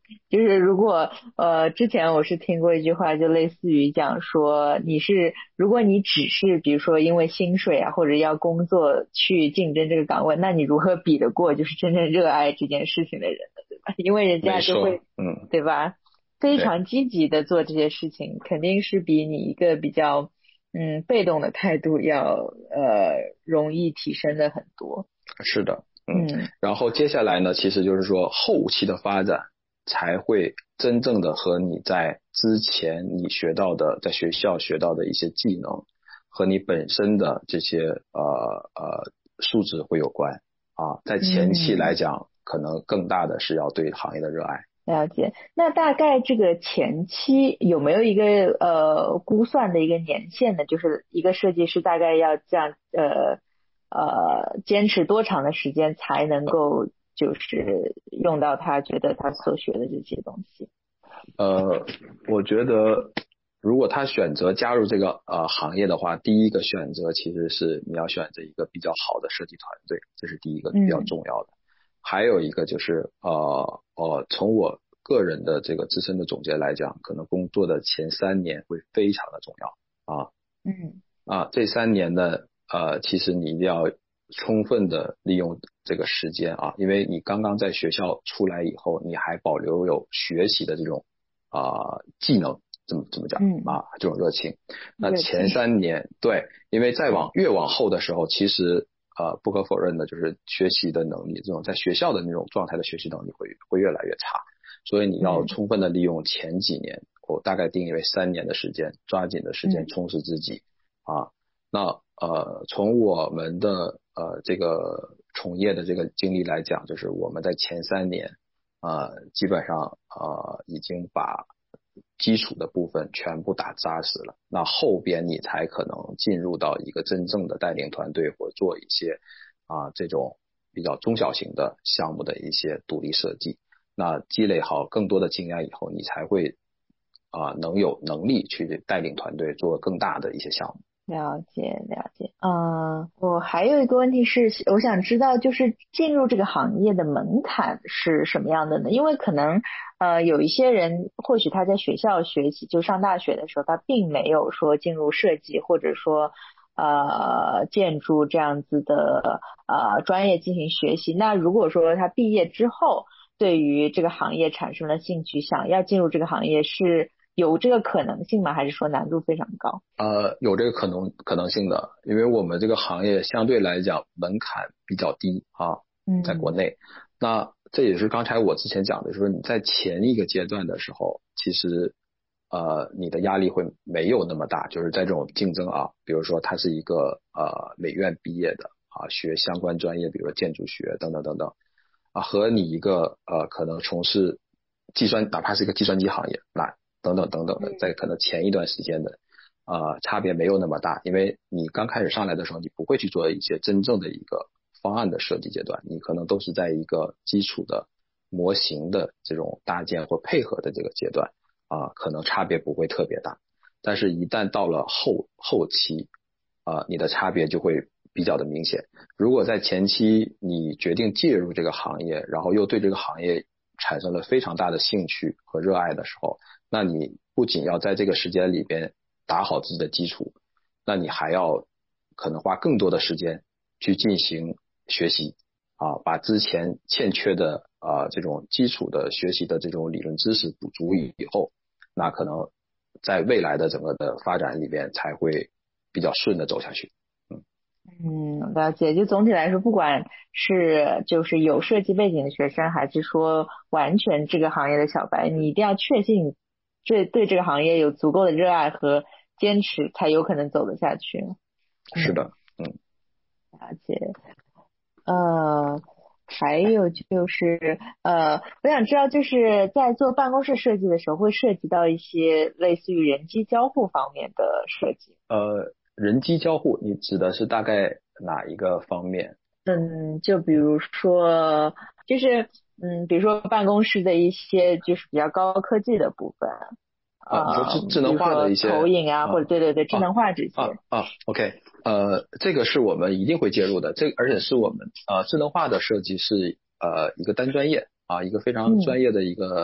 就是如果呃，之前我是听过一句话，就类似于讲说，你是如果你只是比如说因为薪水啊或者要工作去竞争这个岗位，那你如何比得过就是真正热爱这件事情的人呢，对吧？因为人家就会， 嗯， 对吧？非常积极的做这些事情，肯定是比你一个比较嗯被动的态度要呃容易提升的很多。 是的，嗯，然后接下来呢，其实就是说后期的发展才会真正的和你在之前你学到的，在学校学到的一些技能和你本身的这些呃呃素质会有关啊。在前期来讲，嗯，可能更大的是要对行业的热爱。 了解。那大概这个前期有没有一个呃估算的一个年限呢？就是一个设计师大概要这样呃呃坚持多长的时间才能够就是用到他觉得他所学的这些东西？ 呃，我觉得如果他选择加入这个呃行业的话，第一个选择其实是你要选择一个比较好的设计团队，这是第一个比较重要的。嗯，还有一个就是呃呃，从我个人的这个自身的总结来讲，可能工作的前三年会非常的重要啊。 嗯啊，这三年呢，呃，其实你一定要充分的利用这个时间啊，因为你刚刚在学校出来以后，你还保留有学习的这种啊、呃、技能，怎么怎么讲、嗯、啊这种热情。那前三年，对，因为再往越往后的时候，其实呃不可否认的就是学习的能力，这种在学校的那种状态的学习能力会会越来越差，所以你要充分的利用前几年，我大概定义为三年的时间，抓紧的时间充实自己。啊，那呃，从我们的呃这个从业的这个经历来讲，就是我们在前三年，呃，基本上呃已经把基础的部分全部打扎实了。那后边你才可能进入到一个真正的带领团队或做一些啊这种比较中小型的项目的一些独立设计。那积累好更多的经验以后，你才会啊能有能力去带领团队做更大的一些项目。 了解了解，嗯，我还有一个问题是，我想知道就是进入这个行业的门槛是什么样的呢？因为可能呃有一些人或许他在学校学习，就上大学的时候，他并没有说进入设计或者说呃建筑这样子的呃专业进行学习。那如果说他毕业之后对于这个行业产生了兴趣，想要进入这个行业，是有这个可能性吗？还是说难度非常高？ 呃，有这个可能可能性的，因为我们这个行业相对来讲门槛比较低啊，在国内。嗯、那这也是刚才我之前讲的，就是你在前一个阶段的时候，其实呃你的压力会没有那么大，就是在这种竞争啊，比如说他是一个呃美院毕业的啊，学相关专业，比如说建筑学等等等等啊，和你一个呃可能从事计算，哪怕是一个计算机行业，那等等等等的，在可能前一段时间的呃差别没有那么大，因为你刚开始上来的时候，你不会去做一些真正的一个方案的设计阶段，你可能都是在一个基础的模型的这种搭建或配合的这个阶段啊、呃，可能差别不会特别大，但是一旦到了后后期啊、呃，你的差别就会比较的明显。如果在前期你决定介入这个行业，然后又对这个行业产生了非常大的兴趣和热爱的时候，那你不仅要在这个时间里边打好自己的基础，那你还要可能花更多的时间去进行学习啊，把之前欠缺的啊这种基础的学习的这种理论知识补足以后，那可能在未来的整个的发展里边才会比较顺的走下去。 嗯，了解。就总体来说，不管是就是有设计背景的学生，还是说完全这个行业的小白，你一定要确信对对这个行业有足够的热爱和坚持，才有可能走得下去。 是的，嗯， 了解。呃，还有就是呃，我想知道，就是在做办公室设计的时候，会涉及到一些类似于人机交互方面的设计。 呃。人机交互，你指的是大概哪一个方面？ 嗯，就比如说，就是嗯，比如说办公室的一些就是比较高科技的部分啊，你说智智能化的一些投影啊，啊或者对对对，智能化这些啊啊, 啊 ，OK， 呃，这个是我们一定会介入的，这而且是我们呃智能化的设计是呃一个单专业啊，一个非常专业的一个、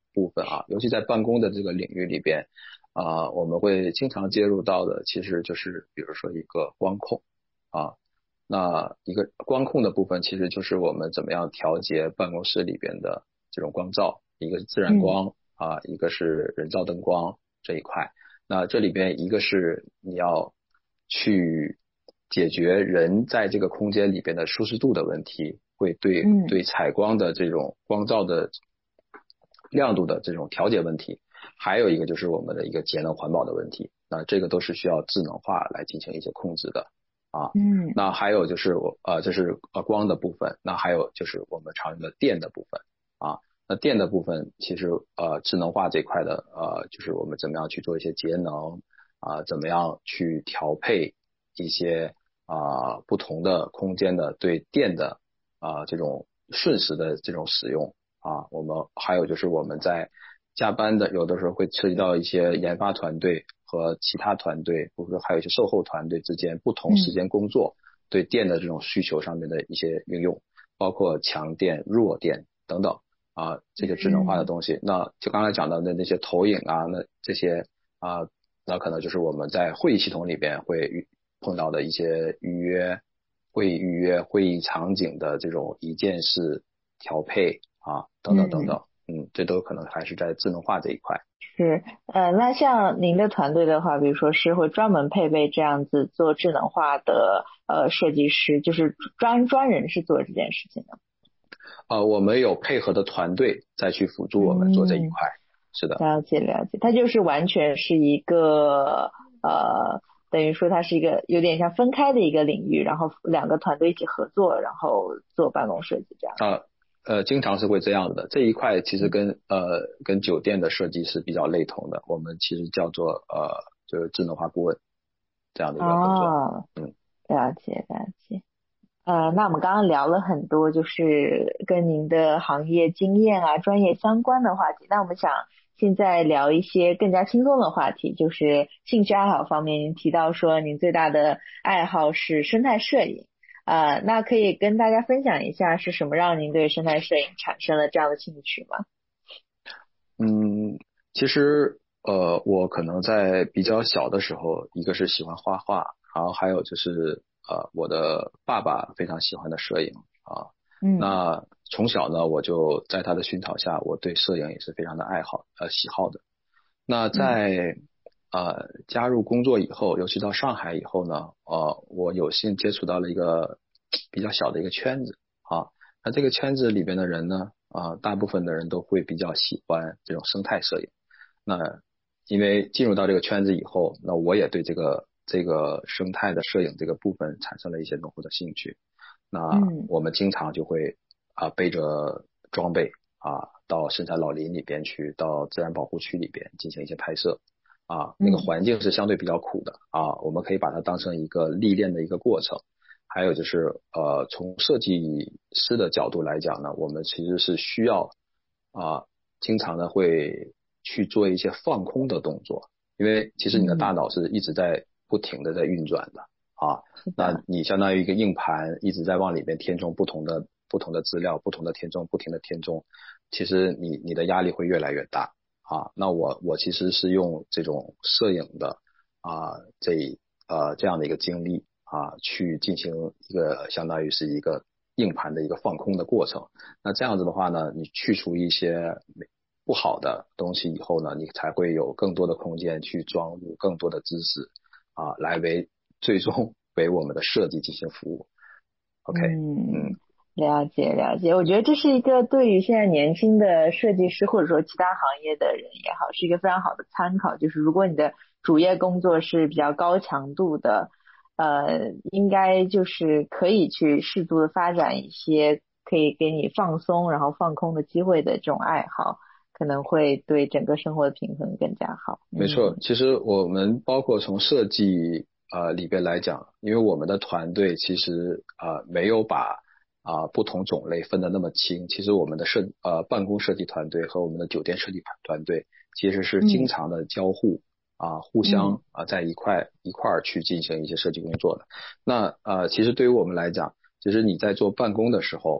部分啊，尤其在办公的这个领域里边啊、呃，我们会经常接入到的其实就是比如说一个光控啊，那一个光控的部分其实就是我们怎么样调节办公室里边的这种光照，一个是自然光、嗯、啊，一个是人造灯光这一块。那这里边一个是你要去解决人在这个空间里边的舒适度的问题，会对、嗯、对采光的这种光照的亮度的这种调节问题，还有一个就是我们的一个节能环保的问题，那这个都是需要智能化来进行一些控制的啊。嗯，那还有就是我呃这是呃光的部分，那还有就是我们常用的电的部分啊。那电的部分其实呃智能化这块的呃就是我们怎么样去做一些节能啊、呃，怎么样去调配一些啊、呃、不同的空间的对电的啊、呃、这种瞬时的这种使用啊。我们还有就是我们在加班的有的时候会涉及到一些研发团队和其他团队，或者说还有一些售后团队之间不同时间工作、嗯、对电的这种需求上面的一些应用，包括强电、弱电等等啊，这个智能化的东西、嗯、那就刚才讲到的那些投影啊，那这些啊，那可能就是我们在会议系统里边会碰到的一些预约会议预约会议场景的这种一键式调配啊等等等等。嗯嗯，这都可能还是在智能化这一块。 是，呃，那像您的团队的话，比如说是会专门配备这样子做智能化的呃设计师，就是专专人是做这件事情的。 呃，我们有配合的团队再去辅助我们做这一块。嗯、是的。 了解了解，它就是完全是一个呃，等于说它是一个有点像分开的一个领域，然后两个团队一起合作，然后做办公设计这样。 啊。呃，经常是会这样的。这一块其实跟呃跟酒店的设计是比较类同的，我们其实叫做呃就是智能化顾问这样的一个工作。 哦，嗯，了解了解。呃，那我们刚刚聊了很多，就是跟您的行业经验啊、专业相关的话题。那我们想现在聊一些更加轻松的话题，就是兴趣爱好方面。您提到说您最大的爱好是生态摄影。呃，那可以跟大家分享一下是什么让您对生态摄影产生了这样的兴趣吗？ 嗯，其实呃，我可能在比较小的时候，一个是喜欢画画，然后还有就是呃，我的爸爸非常喜欢的摄影啊。嗯。那从小呢，我就在他的熏陶下，我对摄影也是非常的爱好呃喜好的。那在、嗯呃，加入工作以后，尤其到上海以后呢，呃，我有幸接触到了一个比较小的一个圈子啊。那这个圈子里边的人呢，啊、呃，大部分的人都会比较喜欢这种生态摄影。那因为进入到这个圈子以后，那我也对这个这个生态的摄影这个部分产生了一些浓厚的兴趣。那我们经常就会啊、呃、背着装备啊到深山老林里边去，到自然保护区里边进行一些拍摄。啊，那个环境是相对比较苦的啊，我们可以把它当成一个历练的一个过程。还有就是呃，从设计师的角度来讲呢，我们其实是需要啊，经常的会去做一些放空的动作，因为其实你的大脑是一直在不停的在运转的啊，那你相当于一个硬盘一直在往里面填充不同的不同的资料，不同的填充，不停的填充，其实你你的压力会越来越大。啊，那我我其实是用这种摄影的啊这呃这样的一个经历啊，去进行一个相当于是一个硬盘的一个放空的过程。那这样子的话呢，你去除一些不好的东西以后呢，你才会有更多的空间去装入更多的知识啊，来为最终为我们的设计进行服务。OK， 嗯。嗯，了解了解，我觉得这是一个对于现在年轻的设计师或者说其他行业的人也好，是一个非常好的参考。就是如果你的主业工作是比较高强度的，呃，应该就是可以去适度的发展一些可以给你放松然后放空的机会的这种爱好，可能会对整个生活的平衡更加好。 没错，其实我们包括从设计呃里边来讲，因为我们的团队其实呃没有把啊、呃，不同种类分得那么清。其实我们的设呃办公设计团队和我们的酒店设计团队其实是经常的交互啊、嗯呃，互相啊、呃、在一块一块儿去进行一些设计工作的。那呃，其实对于我们来讲，其实你在做办公的时候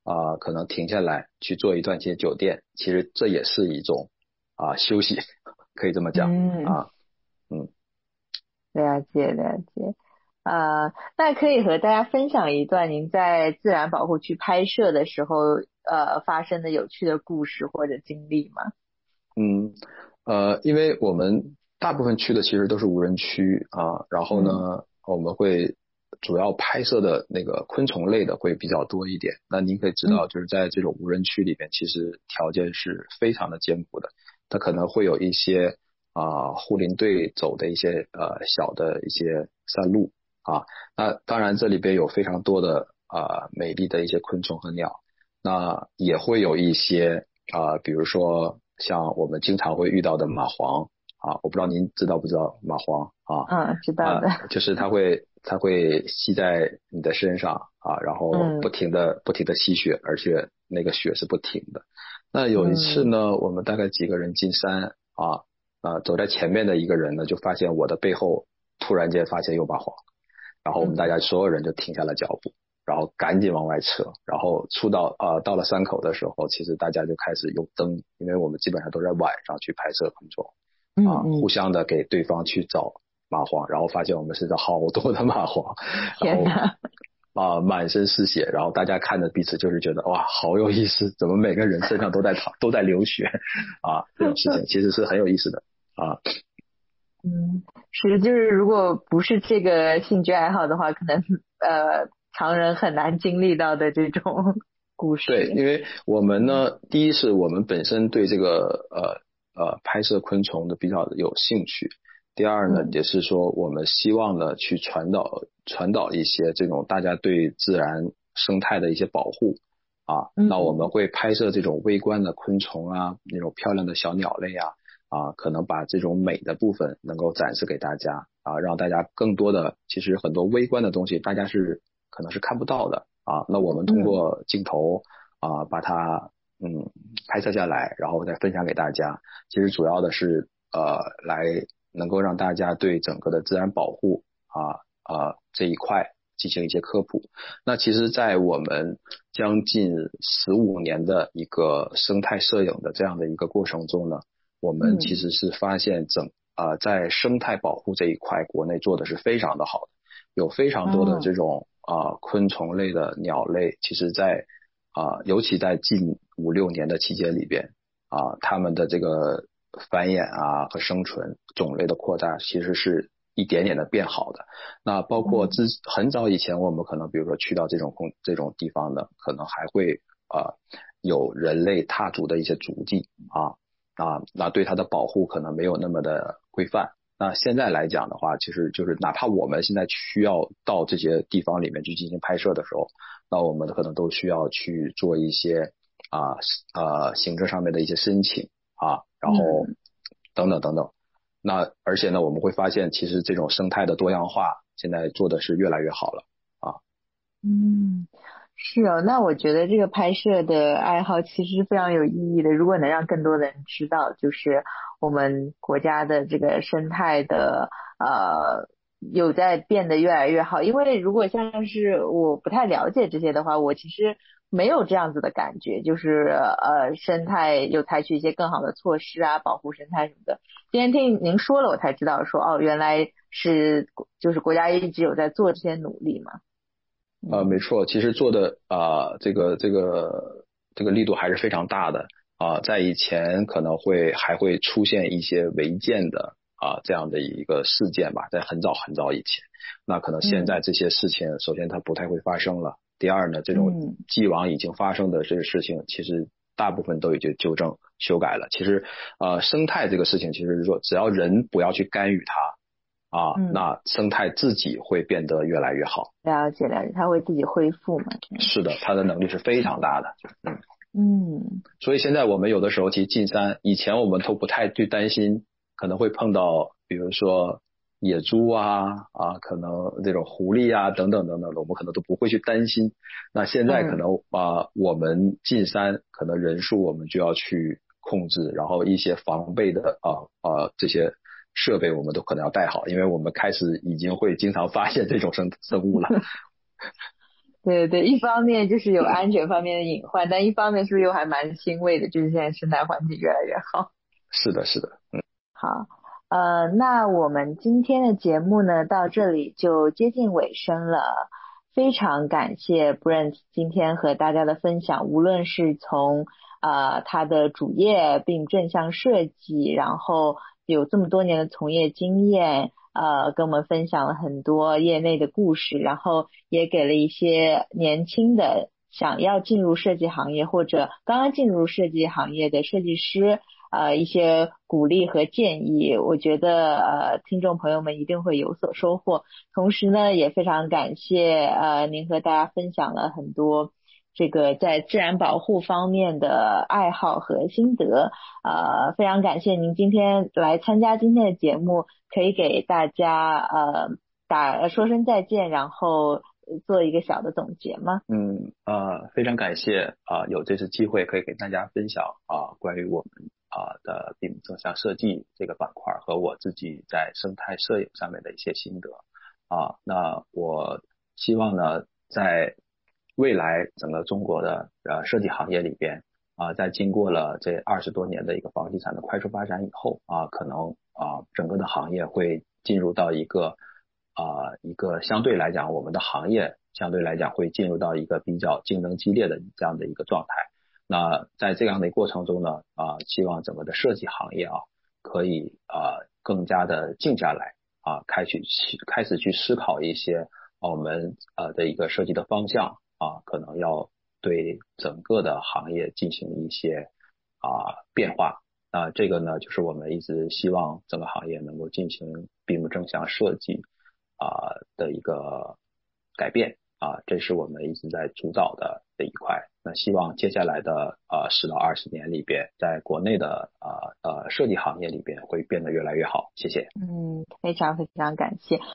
啊、呃、可能停下来去做一段接酒店，其实这也是一种啊、呃、休息，可以这么讲、 嗯、 啊。嗯， 了解了解。呃，那可以和大家分享一段您在自然保护区拍摄的时候呃发生的有趣的故事或者经历吗？ 嗯，呃，因为我们大部分去的其实都是无人区啊，然后呢、嗯、我们会主要拍摄的那个昆虫类的会比较多一点。那您可以知道，就是在这种无人区里边，其实条件是非常的艰苦的，它可能会有一些啊护林队走的一些呃小的一些山路啊，那当然这里边有非常多的啊美丽的一些昆虫和鸟，那也会有一些啊比如说像我们经常会遇到的蚂蟥啊，我不知道您知道不知道蚂蟥啊？ 嗯，知道的， 啊、就是它会它会吸在你的身上啊，然后不停的、嗯、不停的吸血，而且那个血是不停的。那有一次呢、嗯、我们大概几个人进山啊啊走在前面的一个人呢就发现我的背后突然间发现有蚂蟥，然后我们大家所有人就停下了脚步，然后赶紧往外撤，然后出到呃到了山口的时候，其实大家就开始用灯，因为我们基本上都在晚上去拍摄昆虫啊， 嗯嗯互相的给对方去找蚂蟥，然后发现我们身上好多的蚂蟥， 天哪！ 啊，满身是血，然后大家看着彼此就是觉得哇，好有意思，怎么每个人身上都在都在流血啊？这种事情其实是很有意思的啊。 嗯，是，就是如果不是这个兴趣爱好的话，可能呃常人很难经历到的这种故事。 对，因为我们呢，第一是我们本身对这个呃呃拍摄昆虫的比较有兴趣，第二呢、嗯、也是说我们希望呢去传导传导一些这种大家对自然生态的一些保护啊、嗯，那我们会拍摄这种微观的昆虫啊，那种漂亮的小鸟类啊。啊，可能把这种美的部分能够展示给大家啊，让大家更多的，其实很多微观的东西大家是可能是看不到的啊。那我们通过镜头啊把它嗯拍摄下来，然后再分享给大家。其实主要的是呃来能够让大家对整个的自然保护啊啊这一块进行一些科普。那其实，在我们将近十五年的一个生态摄影的这样的一个过程中呢。我们其实是发现整啊、呃、在生态保护这一块，国内做的是非常的好的，有非常多的这种啊、呃、昆虫类的鸟类，其实在啊、呃、尤其在近五六年的期间里边啊、呃，它们的这个繁衍啊和生存种类的扩大，其实是一点点的变好的。那包括之很早以前，我们可能比如说去到这种空这种地方呢，可能还会啊、呃、有人类踏足的一些足迹啊。啊，那对它的保护可能没有那么的规范。那现在来讲的话，其实就是哪怕我们现在需要到这些地方里面去进行拍摄的时候，那我们可能都需要去做一些啊呃行政上面的一些申请啊，然后等等等等。那而且呢，我们会发现，其实这种生态的多样化现在做的是越来越好了啊。 嗯。是哦，那我觉得这个拍摄的爱好其实非常有意义的。如果能让更多的人知道，就是我们国家的这个生态的呃有在变得越来越好。因为如果像是我不太了解这些的话，我其实没有这样子的感觉，就是呃生态有采取一些更好的措施啊，保护生态什么的。今天听您说了，我才知道说哦，原来是就是国家一直有在做这些努力嘛。 呃，没错，其实做的啊、呃，这个这个这个力度还是非常大的啊、呃。在以前可能会还会出现一些违建的啊、呃、这样的一个事件吧，在很早很早以前，那可能现在这些事情，嗯、首先它不太会发生了。第二呢，这种既往已经发生的这个事情，其实大部分都已经纠正修改了。其实呃，生态这个事情，其实是说只要人不要去干预它。啊、嗯，那生态自己会变得越来越好。 了解了解，它会自己恢复嘛？ 是的，它的能力是非常大的。嗯嗯， 所以现在我们有的时候其实进山，以前我们都不太去担心可能会碰到，比如说野猪啊啊，可能这种狐狸啊等等等等的，我们可能都不会去担心。那现在可能啊、呃，我们进山可能人数我们就要去控制，然后一些防备的啊啊、呃呃、这些。设备我们都可能要带好，因为我们开始已经会经常发现这种生生物了。 对对，一方面就是有安全方面的隐患，但一方面是不是又还蛮欣慰的，就是现在生态环境越来越好。 是的是的，嗯， 好，呃，那我们今天的节目呢到这里就接近尾声了，非常感谢 Brent 今天和大家的分享，无论是从呃他的主业并正向设计，然后有这么多年的从业经验，呃，跟我们分享了很多业内的故事，然后也给了一些年轻的想要进入设计行业或者刚刚进入设计行业的设计师呃一些鼓励和建议，我觉得呃听众朋友们一定会有所收获。同时呢，也非常感谢呃您和大家分享了很多这个在自然保护方面的爱好和心得，呃，非常感谢您今天来参加今天的节目，可以给大家呃打说声再见，然后做一个小的总结吗？ 嗯呃，非常感谢啊、呃，有这次机会可以给大家分享啊、呃、关于我们啊、呃、的 B I M 正向设计这个板块和我自己在生态摄影上面的一些心得啊、呃。那我希望呢，在未来整个中国的呃设计行业里边啊、呃，在经过了这二十多年的一个房地产的快速发展以后啊、呃，可能啊、呃、整个的行业会进入到一个啊、呃、一个相对来讲我们的行业相对来讲会进入到一个比较竞争激烈的这样的一个状态。那在这样的过程中呢啊、呃，希望整个的设计行业啊可以啊、呃、更加的静下来啊，开始开始去思考一些我们呃的一个设计的方向啊，可能要对整个的行业进行一些啊变化。那这个呢，就是我们一直希望整个行业能够进行 B I M 正向设计啊的一个改变啊，这是我们一直在主导的这一块。那希望接下来的呃十到二十年里边，在国内的呃呃设计行业里边会变得越来越好。谢谢。 嗯，非常非常感谢。